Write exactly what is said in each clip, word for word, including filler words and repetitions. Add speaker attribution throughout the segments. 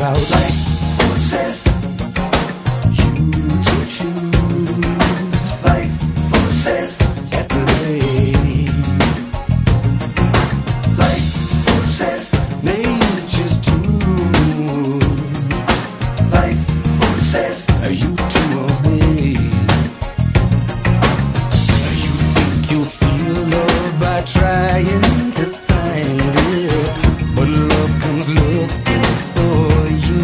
Speaker 1: about life forces you to choose. Life forces at play. Life forces nature's tune. Life forces you to obey. You think you'll feel love by trying to find it, but love comes looking for you.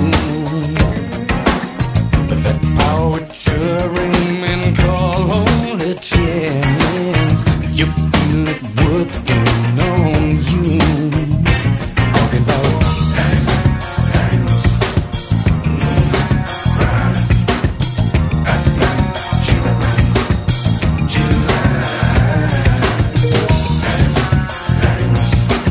Speaker 1: That power churning and call on the chance. You feel it working on you. Talking about diamonds, brown, Atlan, July, July. Diamonds,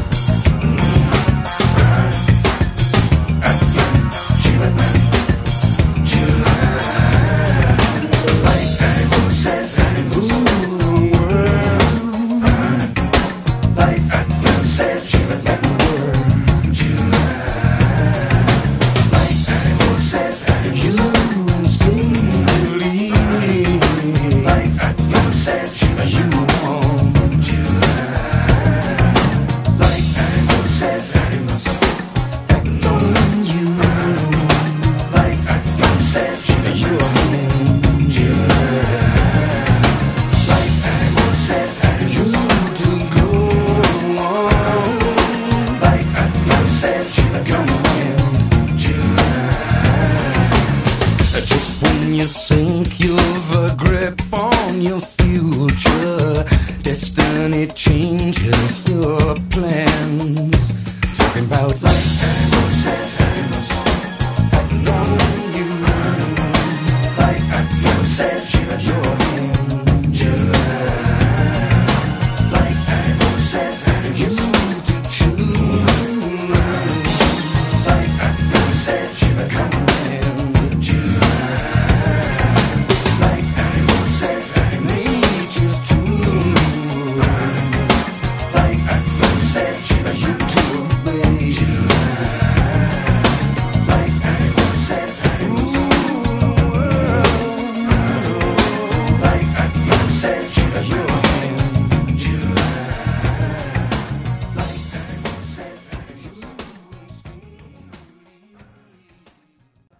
Speaker 1: brown, Atlan, July, July. Life forces rule the world. Life forces that world. Life forces you instinctively. Life forces you want. Life forces act on you. Life forces you're in. Life forces you to go on. Life forces come in. Just when you think you've a grip on your future, destiny changes your plans. Talking about life forces act on you. Life forces you're